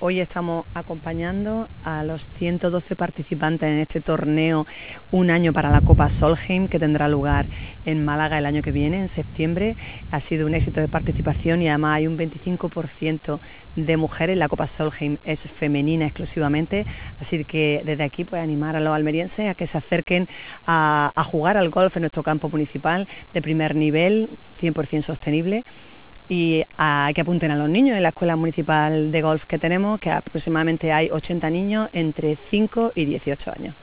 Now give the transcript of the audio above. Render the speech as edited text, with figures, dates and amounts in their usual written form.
Hoy estamos acompañando a los 112 participantes en este torneo Un año para la Copa Solheim, que tendrá lugar en Málaga el año que viene, en septiembre. Ha sido un éxito de participación y además hay un 25% de mujeres. La Copa Solheim es femenina exclusivamente, así que desde aquí pues animar a los almerienses a que se acerquen a jugar al golf en nuestro campo municipal de primer nivel, 100% sostenible. Y a que apunten a los niños en la escuela municipal de golf que tenemos, que aproximadamente hay 80 niños entre 5 y 18 años.